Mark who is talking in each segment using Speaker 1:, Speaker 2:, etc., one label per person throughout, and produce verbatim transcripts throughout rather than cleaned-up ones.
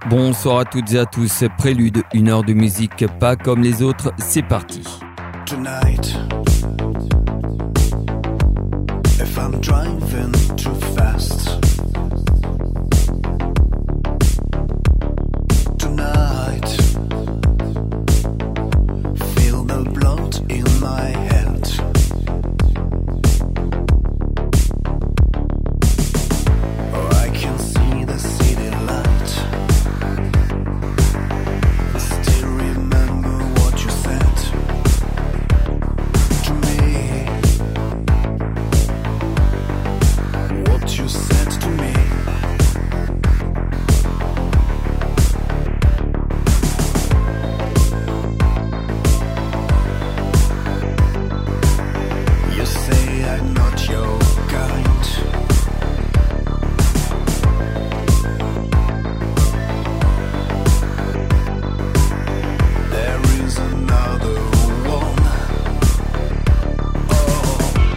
Speaker 1: Bonsoir à toutes et à tous, Prélude, une heure de musique pas comme les autres, c'est parti.
Speaker 2: Tonight, if I'm driving too fast, tonight, feel the blood in my head. Oh, I can see the city light. Still remember what you said to me. What you said to me. You say I'm not your kind. There is another one. Oh,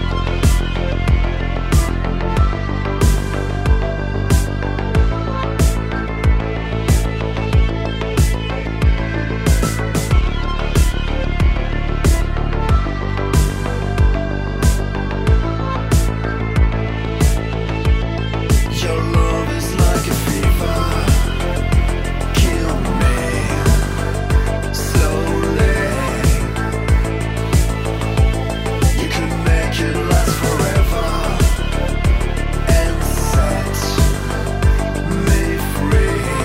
Speaker 2: your love is like a fever. Kill me slowly. You can make it last forever and set me free.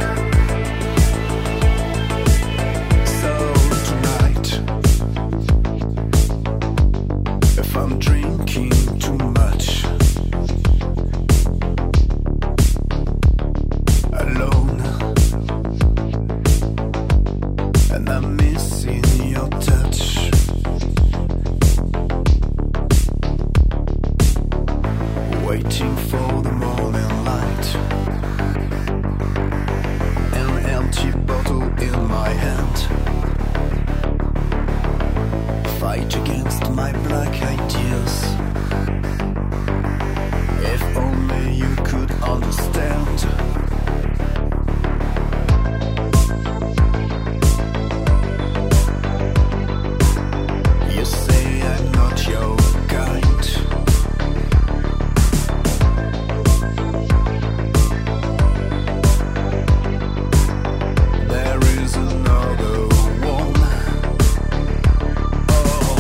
Speaker 2: So tonight, if I'm drinking too much, alone, and I'm missing your touch, waiting for the morning light, an empty bottle in my hand, fight against my black ideas. If only you could understand. You say I'm not your kind. There is another one. Oh,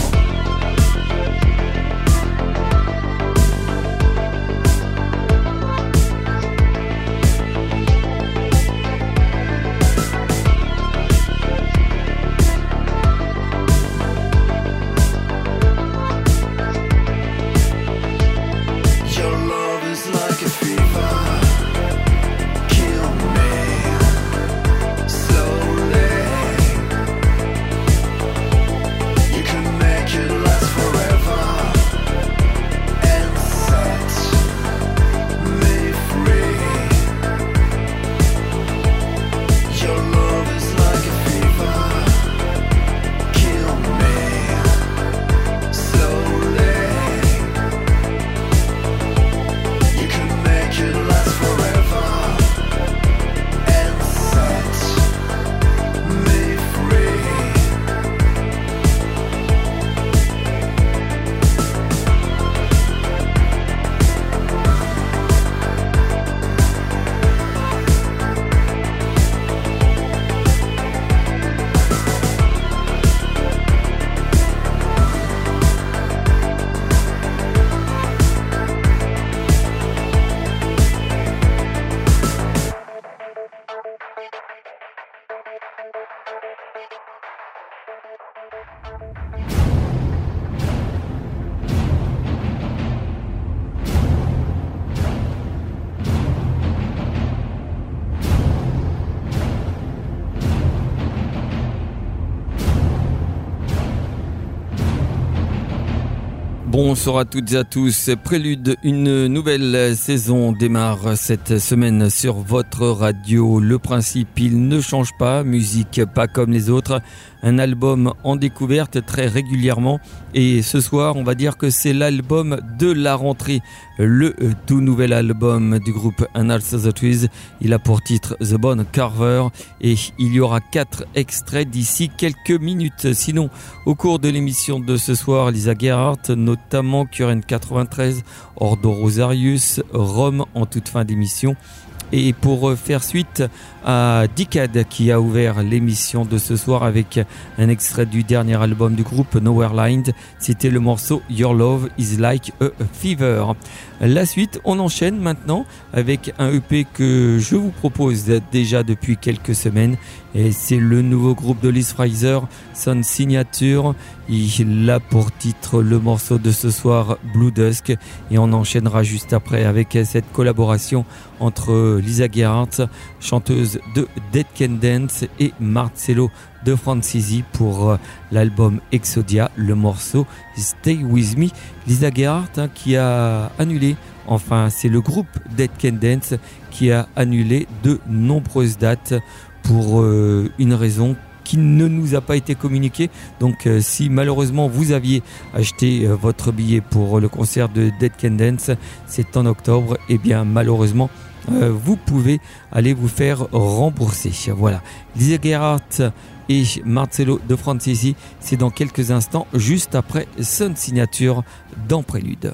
Speaker 2: your love is like a fever. Kill me slowly. You can make it last forever and set me free. Your love is like a fever. Kill me slowly. You can make it last forever and set me free.
Speaker 1: Bonsoir à toutes et à tous, Prélude, une nouvelle saison démarre cette semaine sur votre radio. Le principe, il ne change pas, musique pas comme les autres. un album en découverte très régulièrement. Et ce soir, on va dire que c'est l'album de la rentrée, le tout nouvel album du groupe Annals of the Trees. Il a pour titre The Bone Carver et il y aura quatre extraits d'ici quelques minutes. Sinon, au cours de l'émission de ce soir, Lisa Gerhardt, notamment Current quatre-vingt-treize, Ordo Rosarius, Rome en toute fin d'émission. Et pour faire suite à Decade qui a ouvert l'émission de ce soir avec un extrait du dernier album du groupe Nowhere Lined, c'était le morceau Your Love is Like a Fever. La suite, on enchaîne maintenant avec un E P que je vous propose déjà depuis quelques semaines et c'est le nouveau groupe de Liz Fraser, son signature. Il a pour titre le morceau de ce soir Blue Dusk et on enchaînera juste après avec cette collaboration entre Lisa Gerhardt, chanteuse de Dead Can Dance, et Marcello de Francisi pour l'album Exodia, le morceau Stay With Me. Lisa Gerhardt hein, qui a annulé, enfin c'est le groupe Dead Can Dance qui a annulé de nombreuses dates pour euh, une raison qui ne nous a pas été communiquée. Donc euh, si malheureusement vous aviez acheté euh, votre billet pour le concert de Dead Can Dance, c'est en octobre, et bien malheureusement euh, vous pouvez aller vous faire rembourser. Voilà, Lisa Gerhardt et Marcello de Francisi, c'est dans quelques instants, juste après son signature dans Prélude.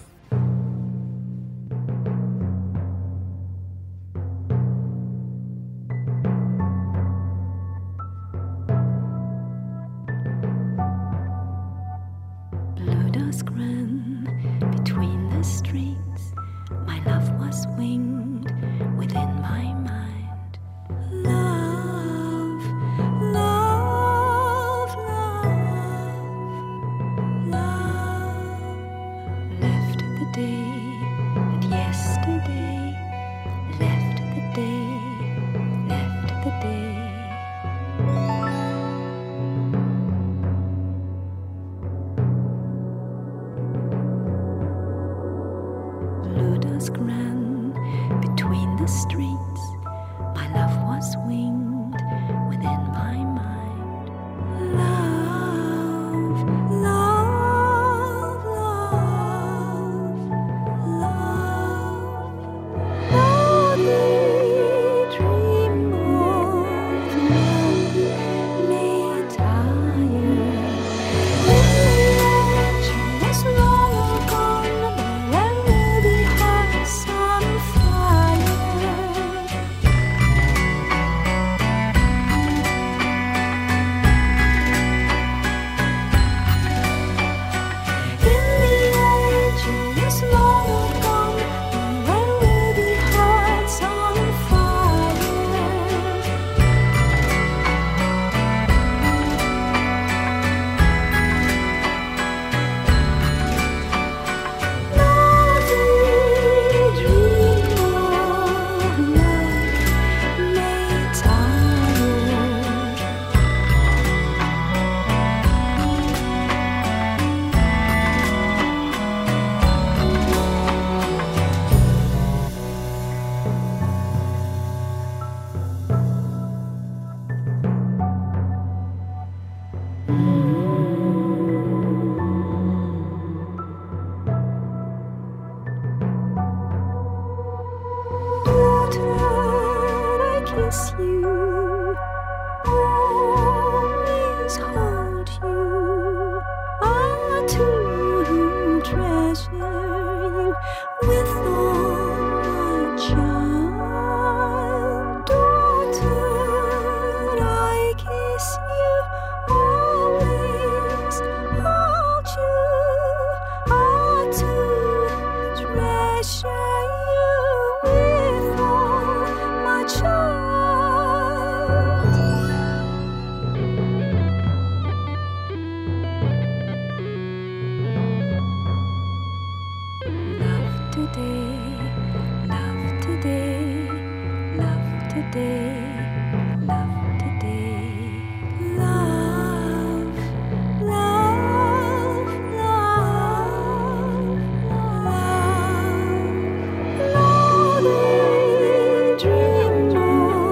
Speaker 3: Dream on.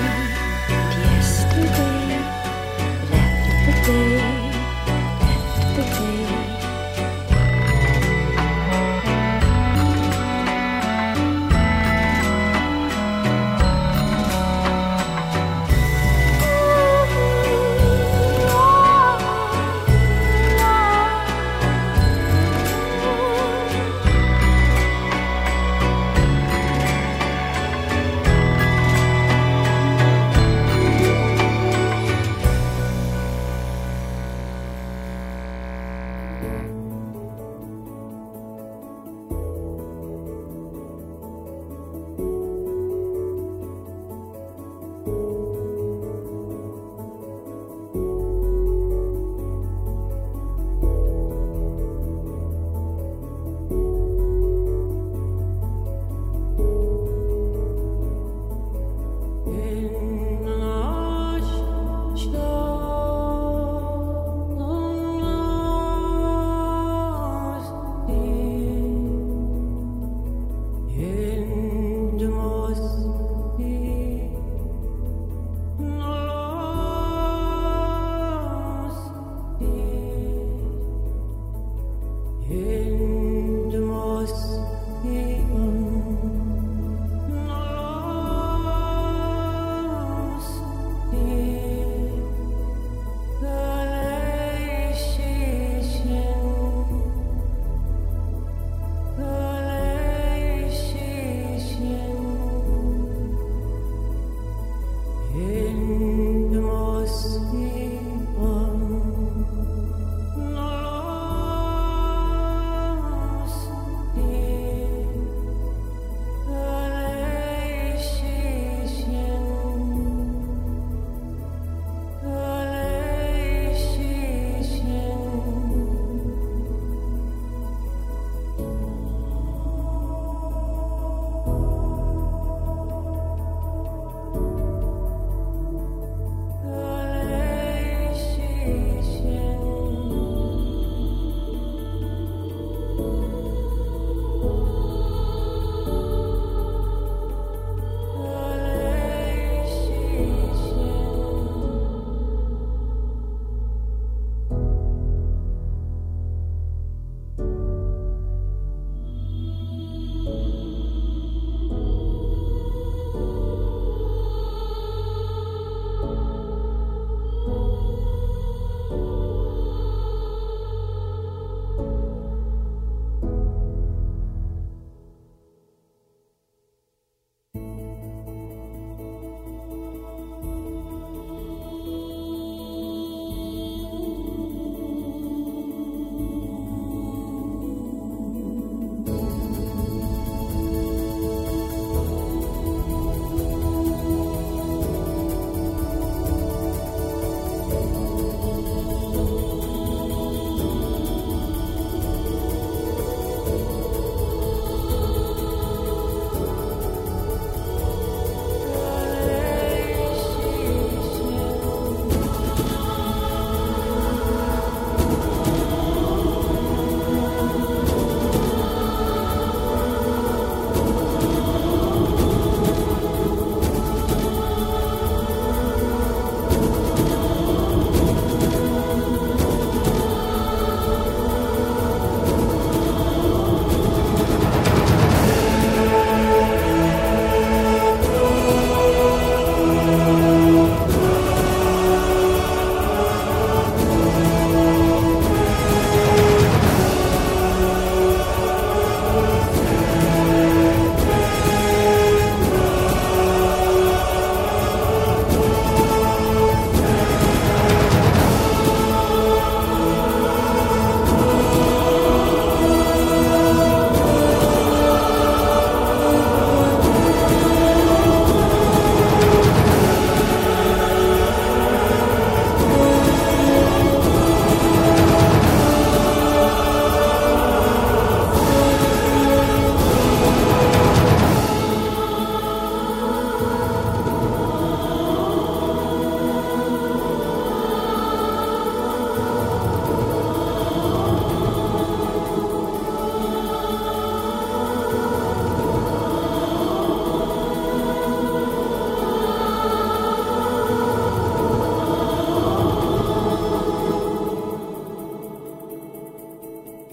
Speaker 3: yesterday, left the day, left the day.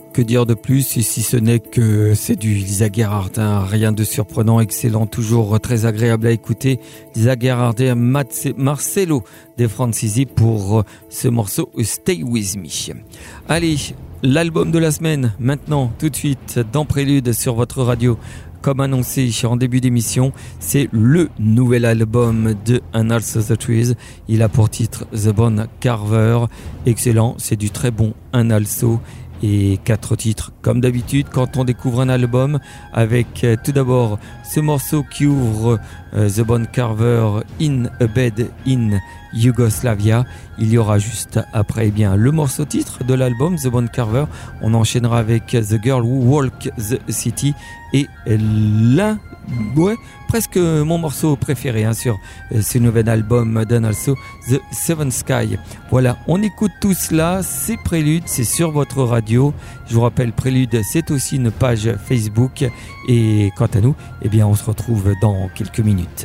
Speaker 1: Que dire de plus si ce n'est que c'est du Lisa Gerhardt, hein, rien de surprenant, excellent, toujours très agréable à écouter. Lisa Gerhardt et Marcelo De Francisi pour ce morceau Stay With Me. Allez, l'album de la semaine, maintenant, tout de suite, dans Prélude sur votre radio. Comme annoncé en début d'émission, c'est le nouvel album de An Also the Trees. Il a pour titre The Bone Carver. Excellent, c'est du très bon An Also. Et quatre titres, comme d'habitude, quand on découvre un album, avec euh, tout d'abord ce morceau qui ouvre euh, The Bone Carver, In a Bed in Yugoslavia. Il y aura juste après eh bien, le morceau titre de l'album, The Bone Carver. On enchaînera avec The Girl Who Walked the City et l'un, ouais, presque mon morceau préféré hein, sur euh, ce nouvel album d'An Also, The Seven Sky. Voilà, on écoute tout cela, c'est Prélude, c'est sur votre radio. Je vous rappelle, Prélude, c'est aussi une page Facebook. Et quant à nous, eh bien, on se retrouve dans quelques minutes.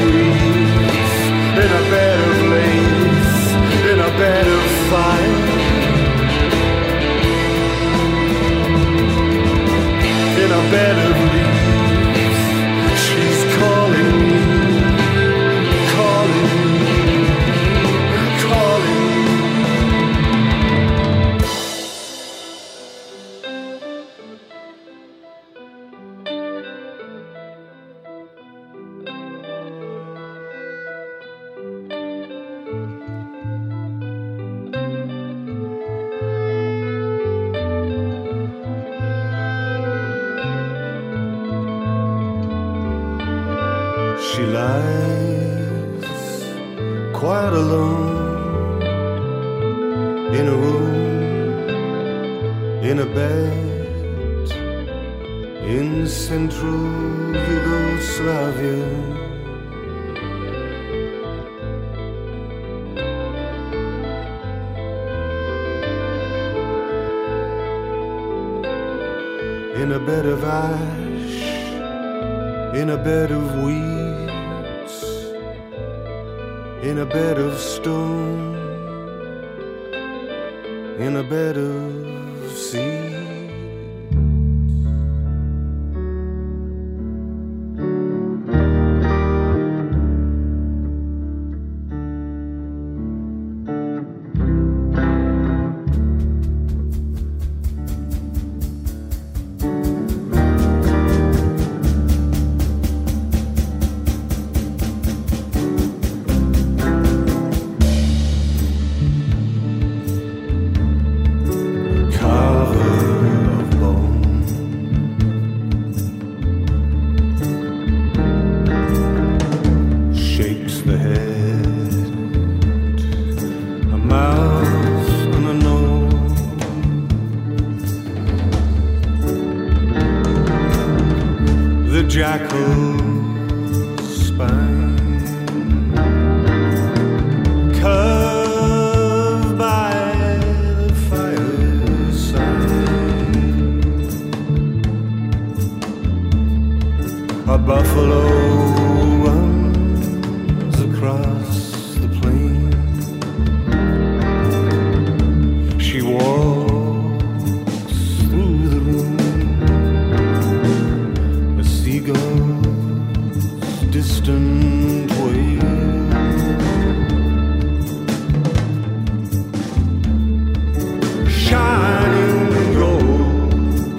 Speaker 2: In a bed of lace, in a bed of fire. out alone in a room, in a bed in central Yugoslavia. In a bed of ash, in a bed of weeds, in a bed of stone, in a bed of seeds. Jackal's spine, curved by the fireside, a buffalo runs across the plain. She walks through the room, a seagull's distant wail, shining gold,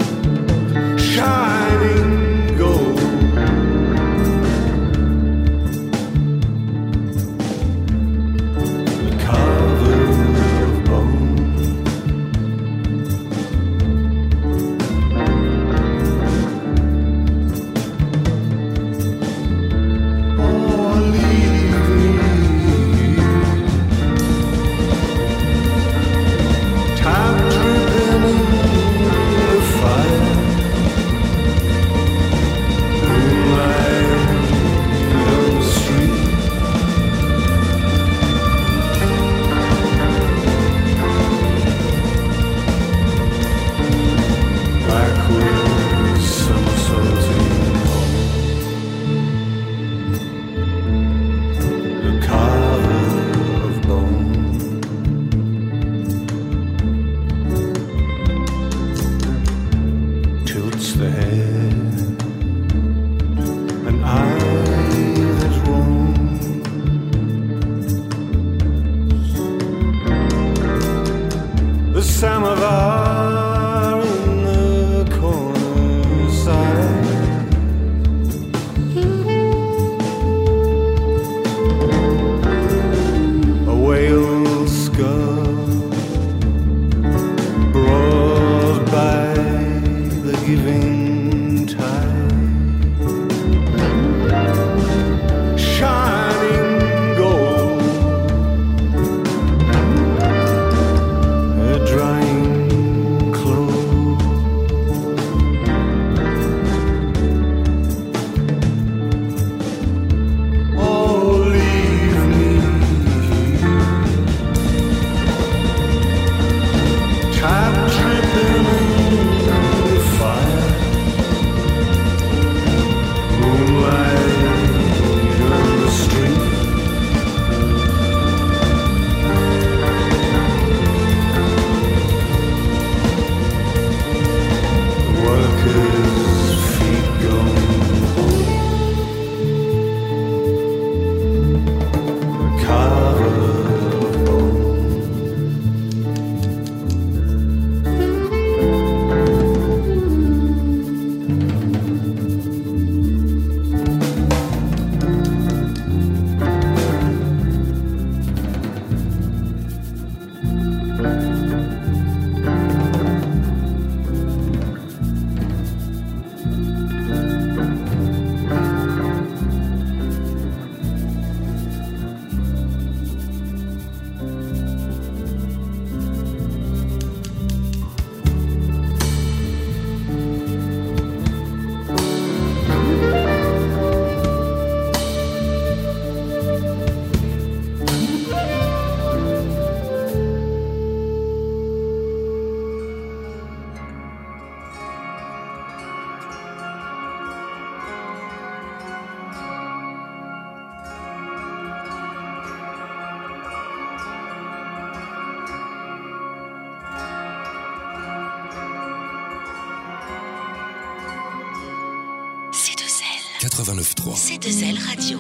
Speaker 2: shining gold. The cover of bone, oh, leave me, time dripping in the fire, moonlight on the street. Backwards somersaulting home, the carver of bone, tilts the head, an eye that roams, the samovar in the corner side, a whale skull brought by the giving tide, shining gold, a drying
Speaker 4: quatre-vingt-neuf trois.
Speaker 5: C deux L Radio.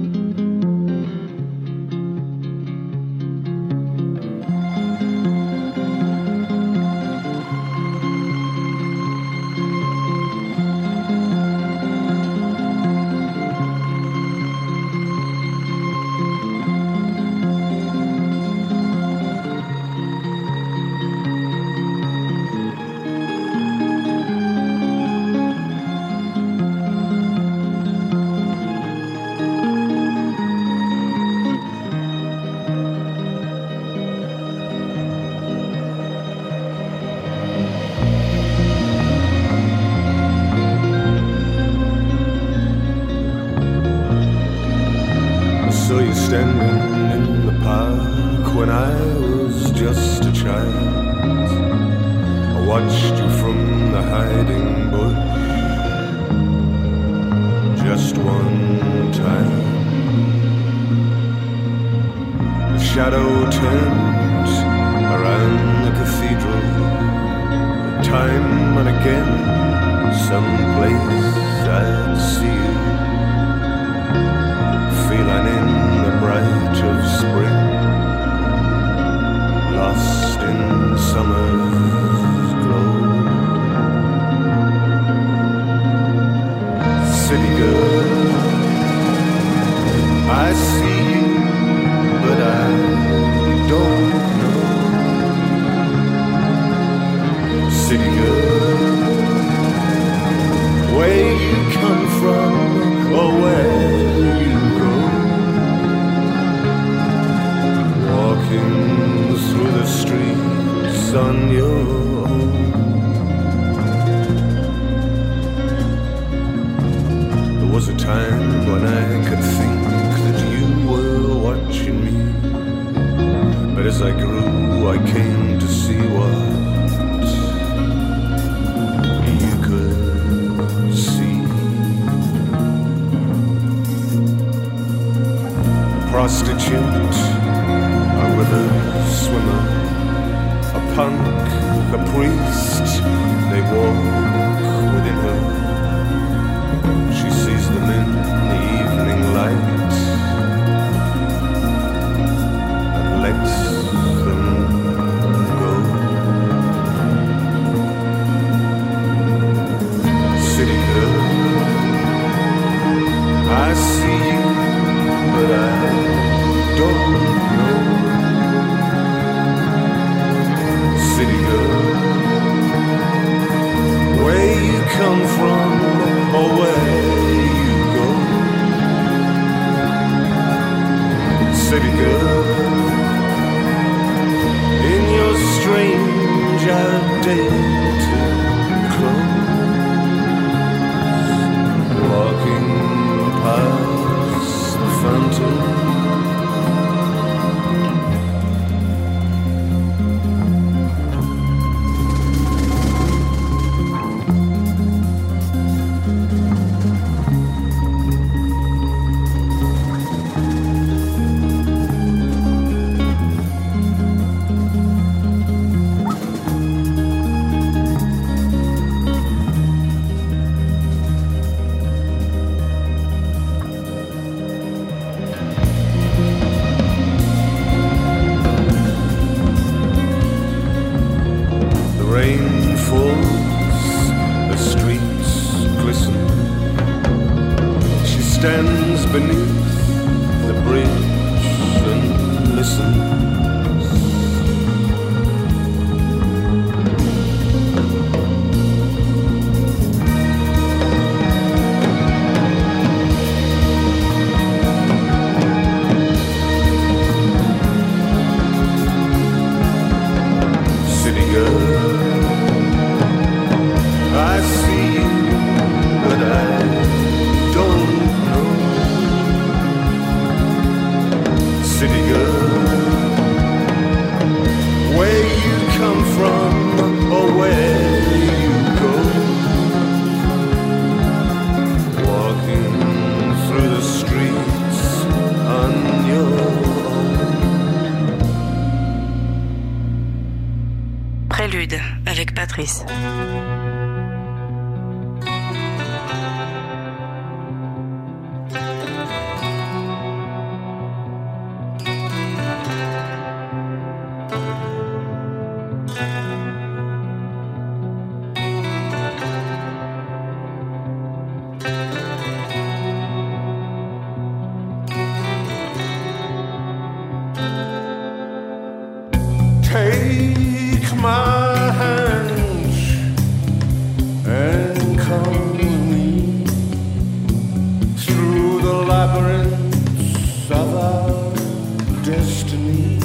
Speaker 2: Standing in the park when I was just a child. I watched you from the hiding bush just one time. The shadow turned around the cathedral. Time and again, someplace I'd see you, feeling in bright of spring, lost in summer's glow. City girl, I see you, but I don't know. City girl, where you come from or where you through the streets on your own. There was a time when I could think that you were watching me, but as I grew I came to see what you could see. A prostitute, a river swimmer, a punk, a priest, they walk within her. She sees them in the evening light and lets them go. City girl, I see you, but I don't know. City girl, where you come from or where you go. City girl, in your strange outdated clothes, walking past the fountain. Stands beneath the bridge and listens. City girl, I see you, but I don't. City girl, where you come from or where you go, walking through the streets on your own.
Speaker 5: Prélude avec Patrice.
Speaker 2: Take my hand and come with me through the labyrinths of our destiny.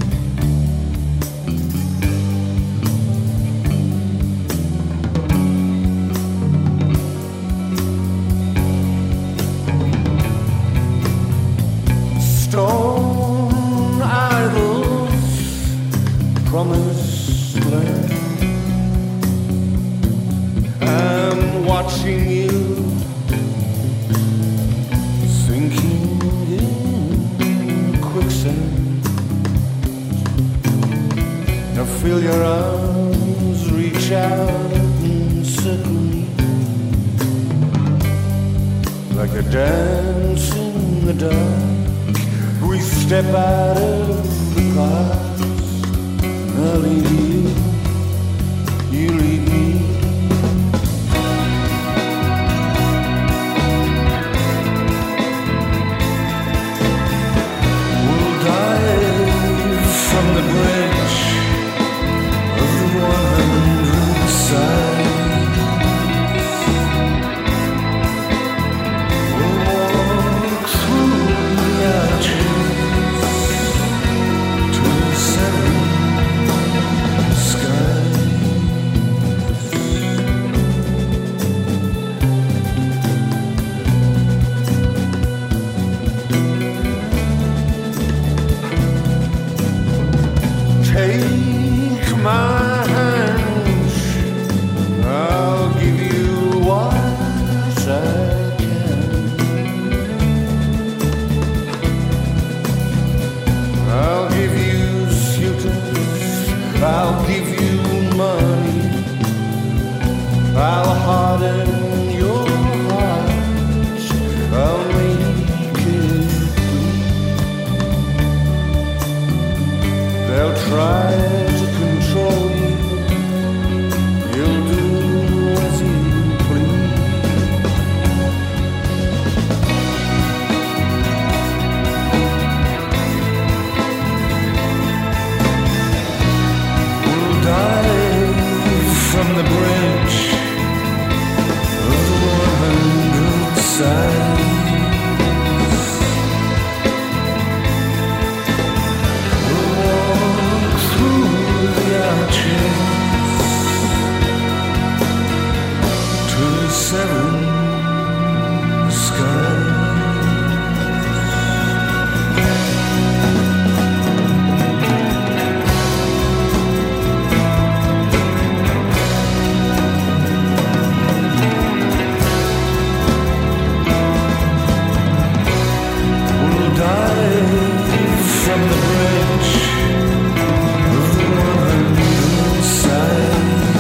Speaker 2: Stone idols, promised land. I'm watching you, sinking in quicksand. Now feel your arms reach out and circle me like a dance in the dark. We step out of the past. I'll lead you, you lead me. We'll dive from the bridge of the one hundred sides. We'll walk through the arches to the seven skies. Take my hand, I'll give you what I can. I'll give you suitors, I'll give you money, I'll harden your heart, I'll make it bleed. They'll try to control you, you'll do as you please. We'll dive from the bridge of the one hundred sides. We'll walk through the arches to the seven skies. We'll dive from the bridge of the one hundred sides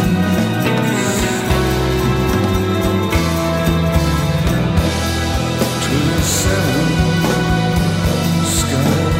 Speaker 2: to the seven skies.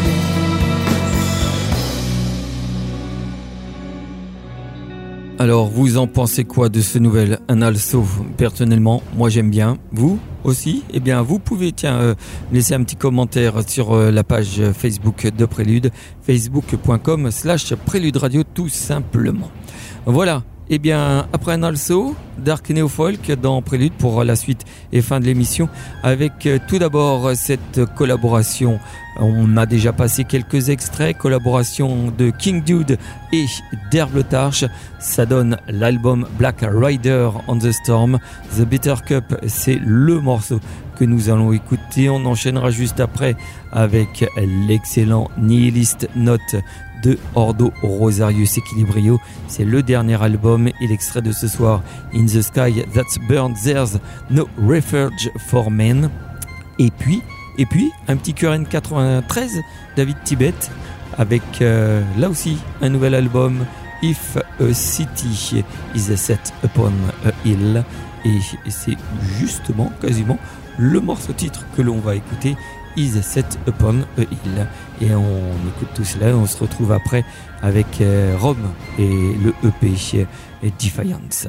Speaker 1: Alors, vous en pensez quoi de ce nouvel Un Also? Personnellement, moi j'aime bien. Vous aussi? Eh bien, vous pouvez tiens euh, laisser un petit commentaire sur euh, la page Facebook de Prélude, facebook.com slash Prélude Radio tout simplement. Voilà. Eh bien, après Un Also, Dark Neo Folk dans Prélude pour la suite et fin de l'émission avec euh, tout d'abord cette collaboration. On a déjà passé quelques extraits, collaboration de King Dude et d'Herbe Tarche. Ça donne l'album Black Rider on the Storm. The Bitter Cup, c'est le morceau que nous allons écouter. On enchaînera juste après avec l'excellent Nihilist Note de Ordo Rosarius Equilibrio. C'est le dernier album et l'extrait de ce soir, In the Sky That's Burned There's No Refuge for Men. Et puis, et puis un petit Q R N quatre-vingt-treize, David Tibet, avec euh, là aussi un nouvel album, If a City is Set Upon a Hill. Et c'est justement quasiment le morceau titre que l'on va écouter, Is Set Upon a Hill. Et on écoute tout cela et on se retrouve après avec euh, Rome et le E P et Defiance.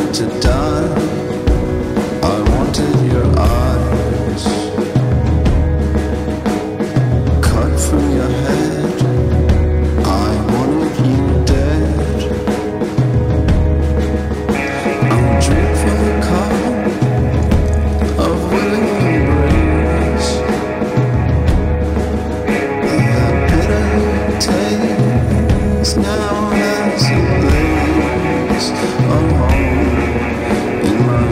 Speaker 2: to die. I wanted your eyes cut from your head. I wanted you dead. I'm a drink from the cup of willing embrace. That bitter taste now has a place of home in my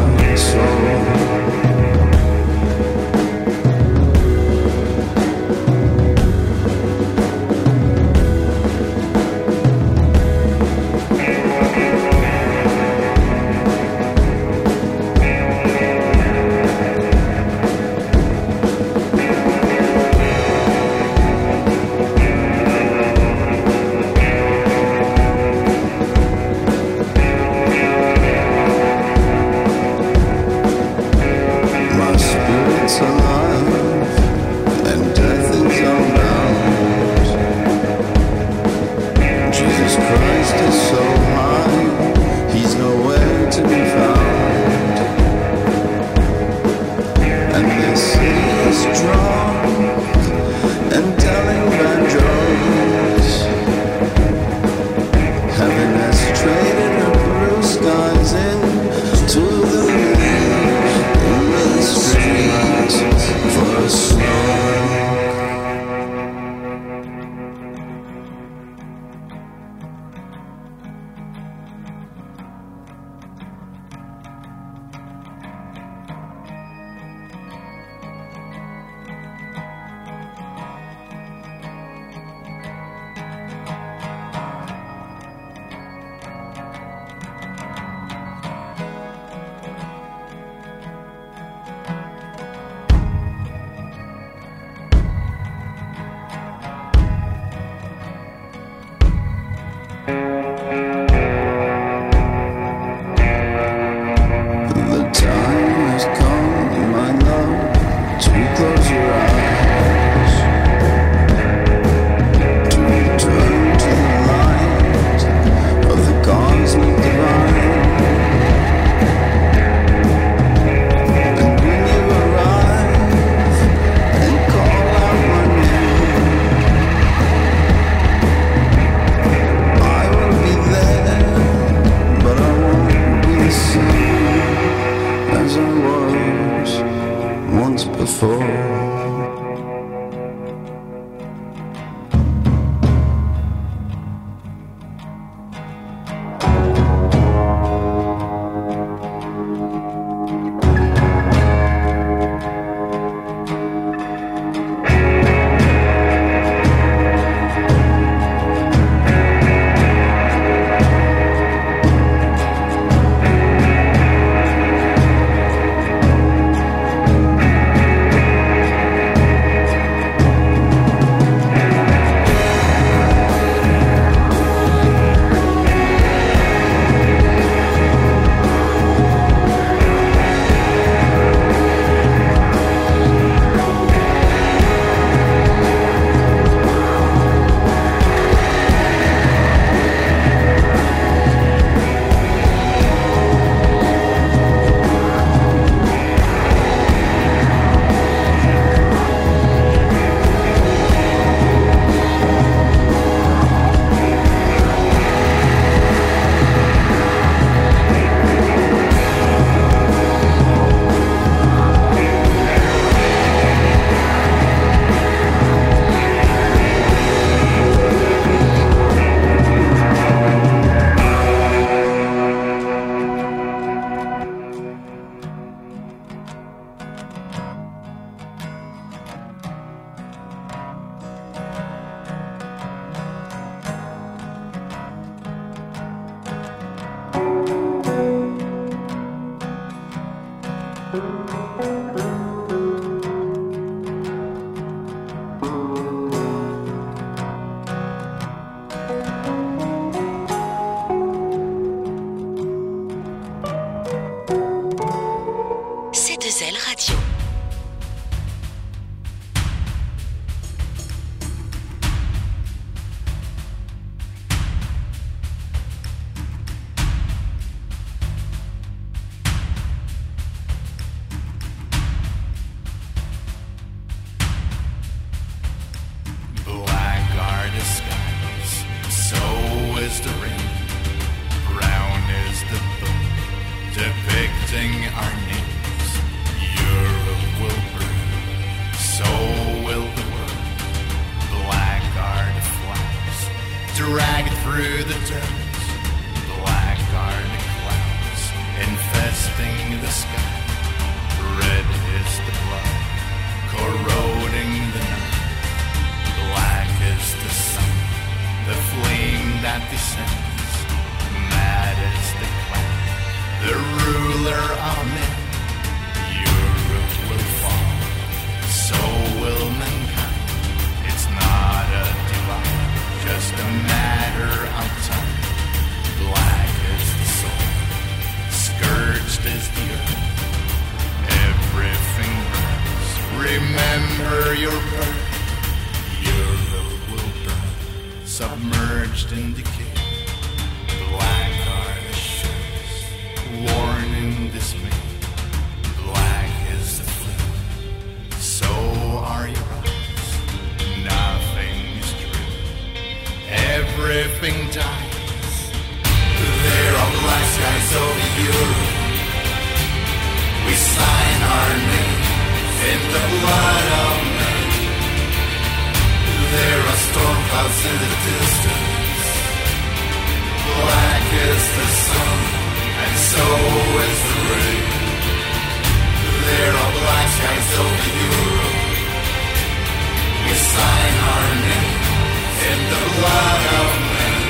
Speaker 4: under your birth, Europe will burn, submerged in decay. Black are the ships, worn in dismay. Black is the flame, so are your eyes. Nothing is true, everything dies. There are black skies over Europe. We sign our name in the blood of men. There are storm clouds in the distance. Black is the sun, and so is the rain. There are black skies over Europe. We sign our name in the blood of men.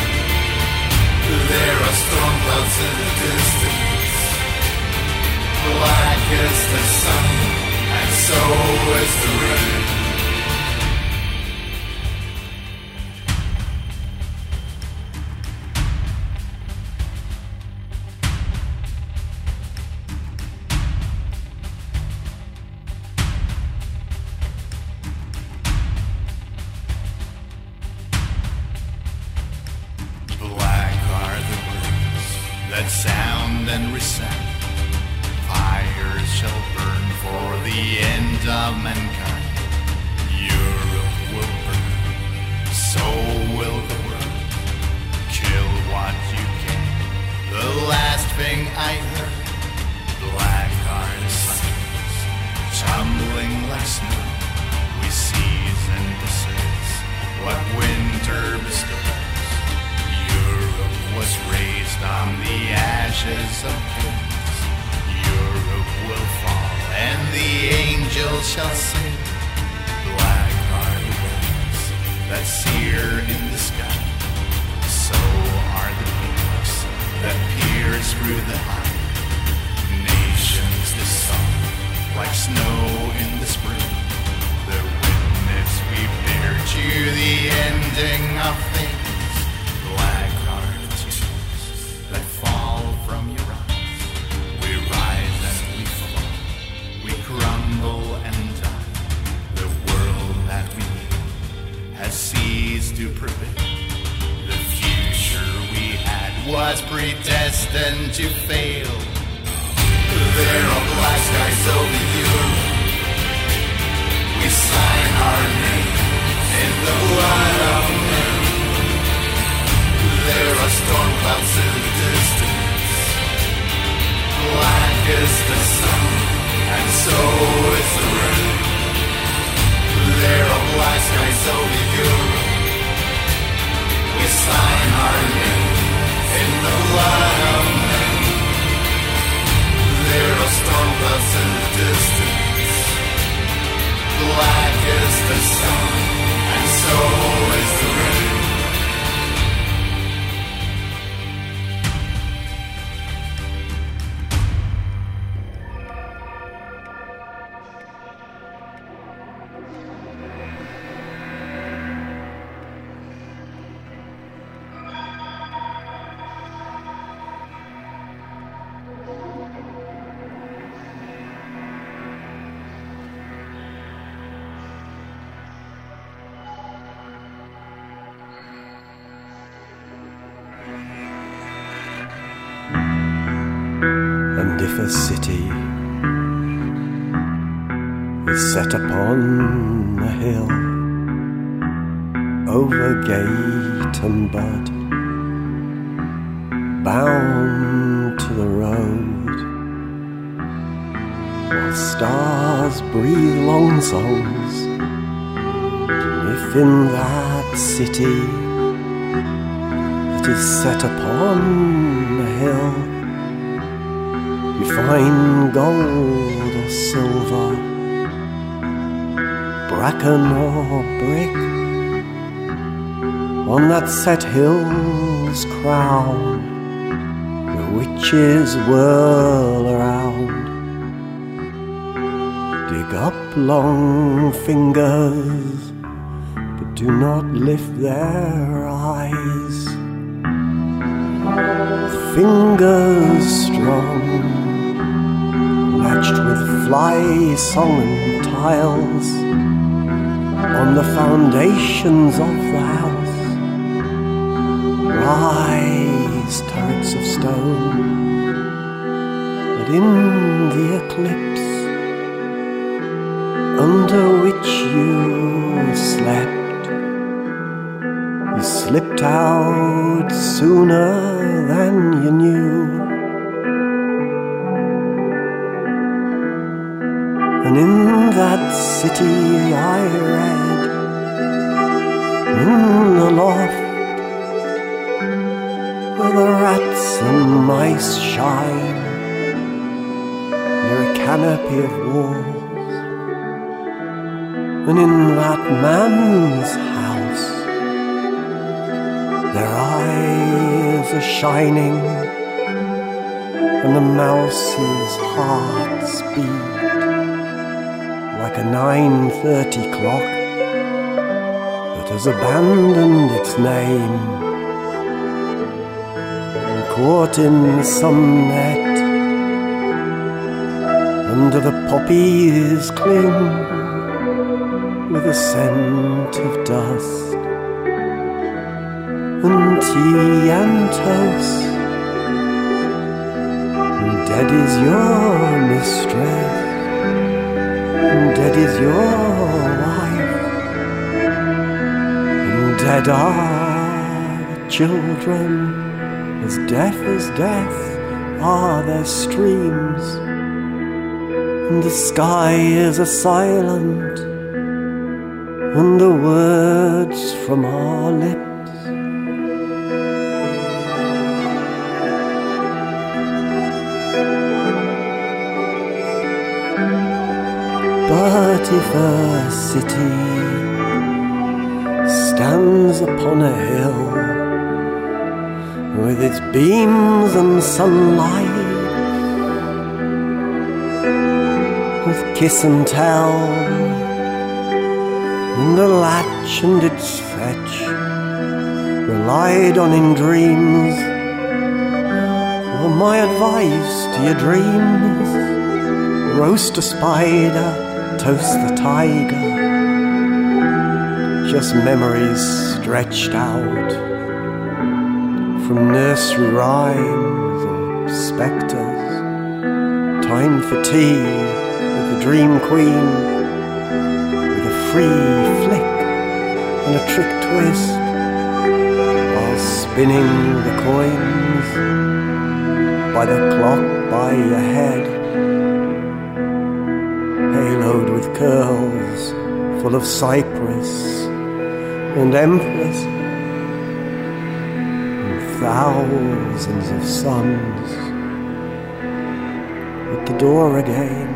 Speaker 4: There are storm clouds in the distance. Black is the sun, and so is the rain. Black are the words that sound and resound. Fires shall burn for the end of mankind. Europe will burn, so will the world. Kill what you can. The last thing I heard, black are the signs, tumbling like snow. We seize and desist what winter bestows. Europe was raised on the ashes of kings. Europe will fall, and the angels shall sing. Black are the winds that sear in the sky. So are the peaks that pierce through the high. Nations the sun, like snow in the spring. The witness we bear to the ending of things. Black are the tears that fall from your eyes. We rise and we fall, we crumble and die. The world that we knew has ceased to prevail. The future we had was predestined to fail. There are black skies over Europe. We sign our name in the blood of men. There are storm clouds in the distance. Black is the sun, and so is the rain. There are black skies over Europe. We sign our name in the blood of men. There are storm clouds in the distance. Black is the sun, and so is the rain.
Speaker 6: And if a city is set upon a hill, over gate and bud, bound to the road, while stars breathe long songs, if in that city that is set upon a hill you find gold or silver, bracken or brick, on that set hill's crown the witches whirl around. Dig up long fingers, but do not lift their eyes. Fingers strong, latched with fly song and tiles, on the foundations of the house rise turrets of stone, but in the eclipse under which you slept, you slipped out sooner than you knew. And in that city I read, in the loft, where the rats and mice shine, near a canopy of walls. And in that man's house, their eyes are shining, and the mouse's hearts beat like a nine thirty clock that has abandoned its name, and caught in some net under the poppies cling with a scent of dust and tea and toast. And dead is your mistress, and dead is your wife, and dead are the children, as deaf as death are their streams, and the sky is a silent, and the words from our lips. But if a city stands upon a hill with its beams and sunlight, with kiss and tell, and the latch and its fetch relied on in dreams, well, my advice to your dreams: roast a spider, toast the tiger, just memories stretched out from nursery rhymes and spectres. Time for tea with the dream queen, with a free flick and a trick twist, while spinning the coins by the clock by your head, haloed with curls full of cypress and empress, and thousands of suns at the door again.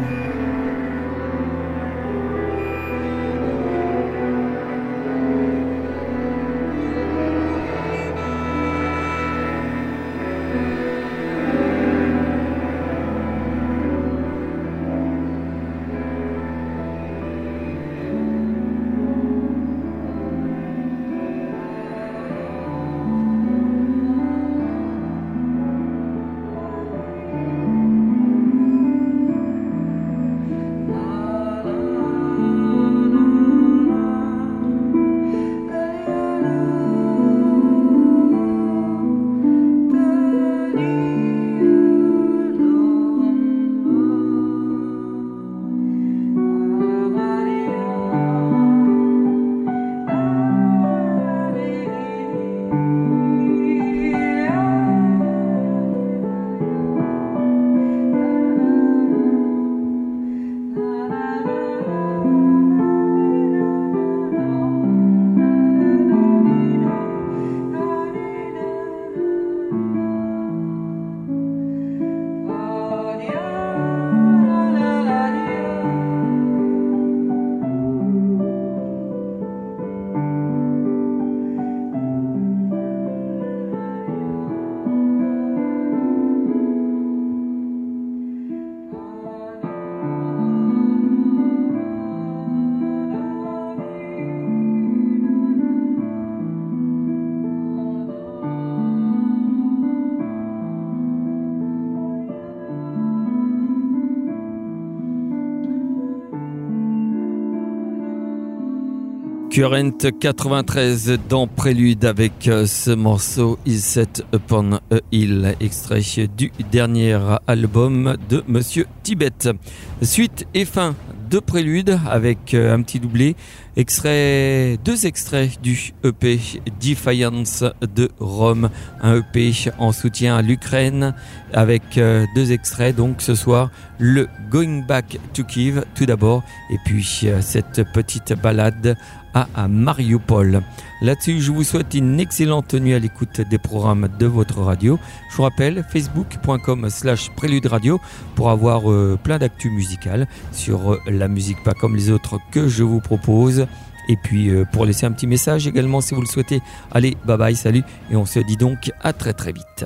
Speaker 1: Current quatre-vingt-treize dans Prélude avec euh, ce morceau Is Set Upon a Hill, extrait du dernier album de Monsieur Tibet. Suite et fin de Prélude avec euh, un petit doublé, extrait, deux extraits du E P Defiance de Rome, un E P en soutien à l'Ukraine avec euh, deux extraits donc ce soir, le Going Back to Kiev tout d'abord et puis euh, cette petite balade à, à Mariupol. Là-dessus, je vous souhaite une excellente nuit à l'écoute des programmes de votre radio. Je vous rappelle, facebook.com slash prélude radio pour avoir euh, plein d'actu musicales sur euh, la musique pas comme les autres que je vous propose. Et puis euh, pour laisser un petit message également si vous le souhaitez. Allez, bye bye, salut et on se dit donc à très très vite.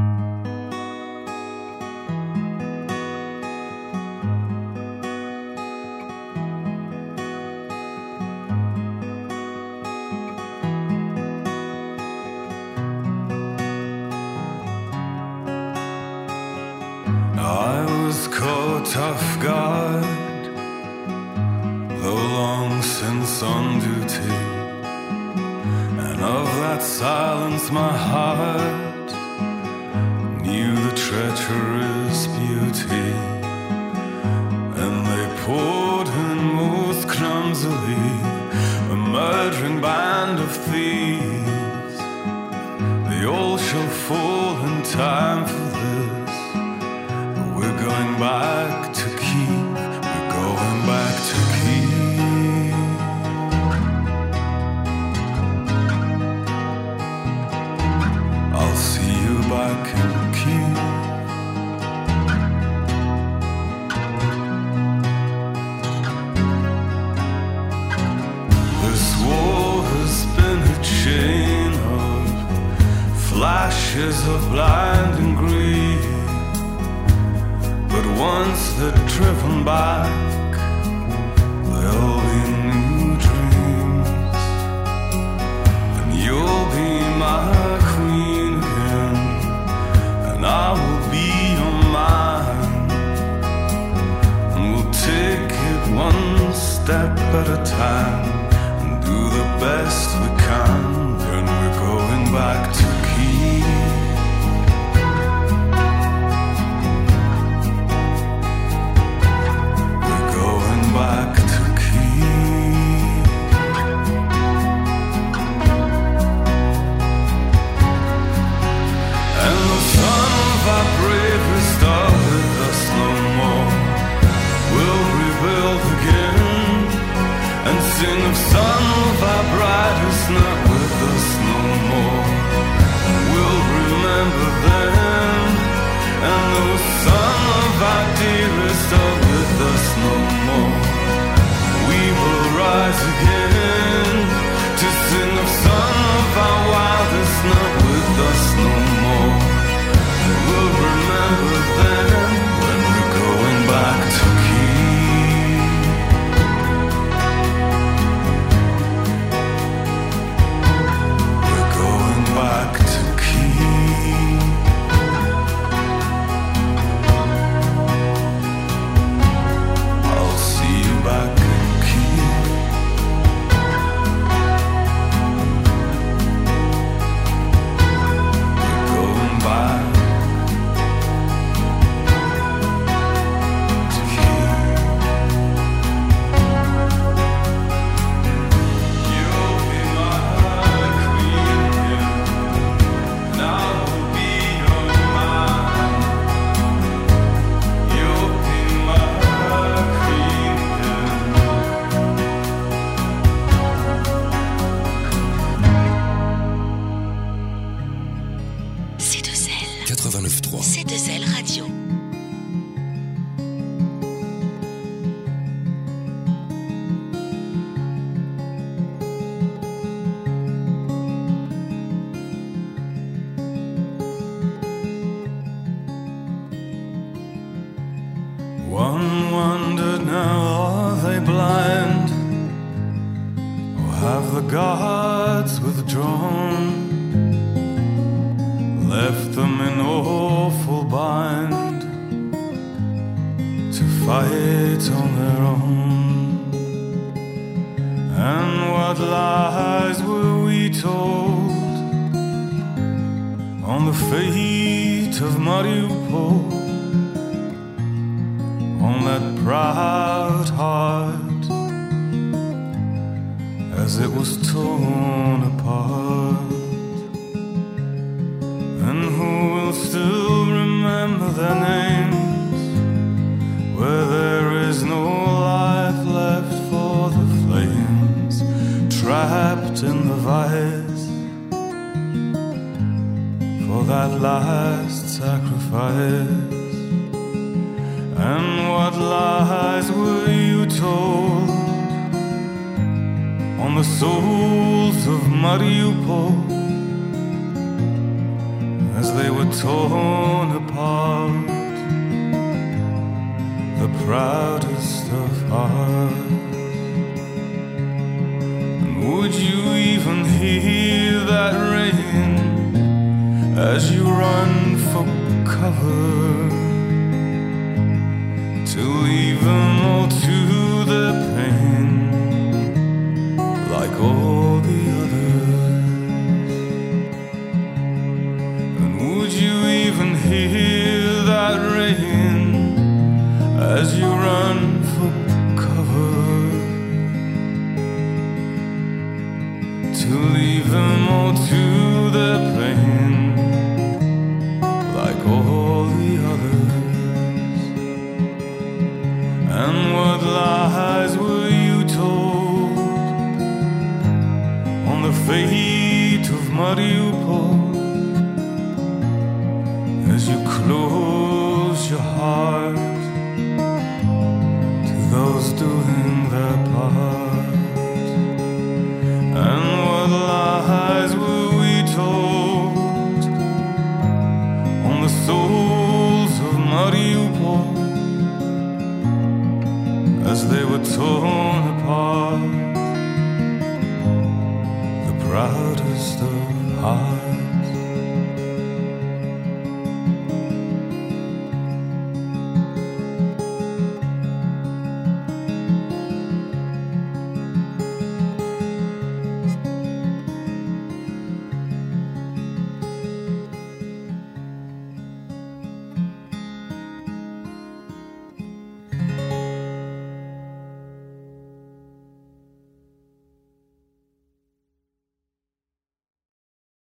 Speaker 2: Tough guard, though long since on duty, and of that silence my heart knew the treacherous beauty, and they poured in most clumsily a murdering band of thieves. They all shall fall in time for this. We're going back to Kiev, we're going back to Kiev. I'll see you back in Kiev. This war has been a chain of flashes of blinding greed. But once they're driven back, there'll be new dreams, and you'll be my queen again, and I will be your man, and we'll take it one step at a time, and do the best we can, and we're going back to Kiev. Back to Kiev. And the son of our bravest are with us no more. We'll rebuild again and sing of son of our brightest not with us no more. And we'll remember them. And the son of our dearest are with us no more. We will rise again to sing of son of our wildest not with us no more. And we'll remember them when we're going back to Kiev. We're going back to Kiev. I'll see you back. One wondered now, are they blind? Or have the gods withdrawn? Left them in awful bind to fight on their own. And what what lies were we told on the fate of Mariupol, on that proud heart as it was torn apart? And who will still remember their names where there is no life left for the flames trapped in the vice for that last sacrifice? And what lies were you told on the souls of Mariupol as they were torn apart, the proudest of hearts? And would you even hear that rain as you run for cover, to leave them all to their pain like all the others? And would you even hear that rain as you run for cover, to leave them all to their pain like all the others? And what lies were you told on the fate of Mariupol as you close your heart to those doing their part? And what lies were we told on the souls of Mariupol as they were torn apart, the proudest of hearts?